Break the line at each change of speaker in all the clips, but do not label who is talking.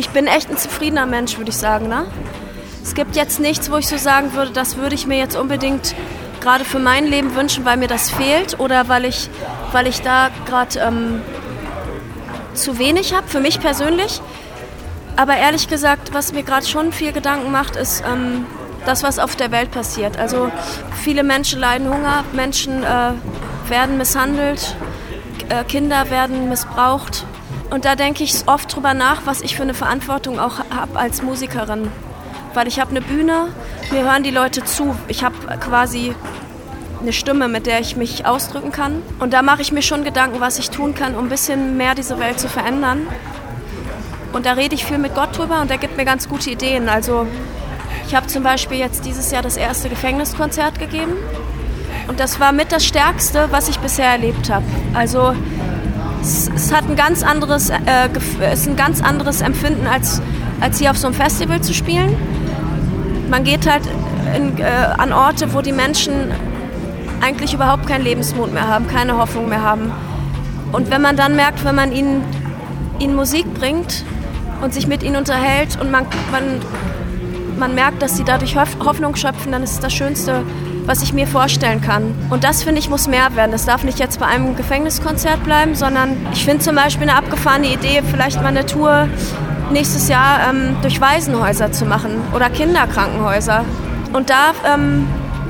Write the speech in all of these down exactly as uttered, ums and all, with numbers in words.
bin echt ein zufriedener Mensch, würde ich sagen. Ne? Es gibt jetzt nichts, wo ich so sagen würde, das würde ich mir jetzt unbedingt gerade für mein Leben wünschen, weil mir das fehlt oder weil ich, weil ich da gerade ähm, zu wenig habe, für mich persönlich. Aber ehrlich gesagt, was mir gerade schon viel Gedanken macht, ist ähm, das, was auf der Welt passiert. Also viele Menschen leiden Hunger, Menschen äh, werden misshandelt, äh, Kinder werden missbraucht. Und da denke ich oft drüber nach, was ich für eine Verantwortung auch habe als Musikerin. Weil ich habe eine Bühne, mir hören die Leute zu. Ich habe quasi eine Stimme, mit der ich mich ausdrücken kann. Und da mache ich mir schon Gedanken, was ich tun kann, um ein bisschen mehr diese Welt zu verändern. Und da rede ich viel mit Gott drüber und der gibt mir ganz gute Ideen. Also ich habe zum Beispiel jetzt dieses Jahr das erste Gefängniskonzert gegeben. Und das war mit das Stärkste, was ich bisher erlebt habe. Also es, es hat ein ganz anderes, äh, es ist ein ganz anderes Empfinden, als, als hier auf so einem Festival zu spielen. Man geht halt in, äh, an Orte, wo die Menschen eigentlich überhaupt keinen Lebensmut mehr haben, keine Hoffnung mehr haben. Und wenn man dann merkt, wenn man ihnen, ihnen Musik bringt und sich mit ihnen unterhält und man, man, man merkt, dass sie dadurch Hoffnung schöpfen, dann ist es das Schönste, was ich mir vorstellen kann. Und das, finde ich, muss mehr werden. Das darf nicht jetzt bei einem Gefängniskonzert bleiben, sondern ich finde zum Beispiel eine abgefahrene Idee, vielleicht mal eine Tour nächstes Jahr ähm, durch Waisenhäuser zu machen oder Kinderkrankenhäuser. Und da ähm,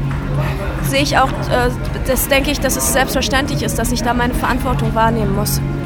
sehe ich auch, äh, das denke ich, dass es selbstverständlich ist, dass ich da meine Verantwortung wahrnehmen muss.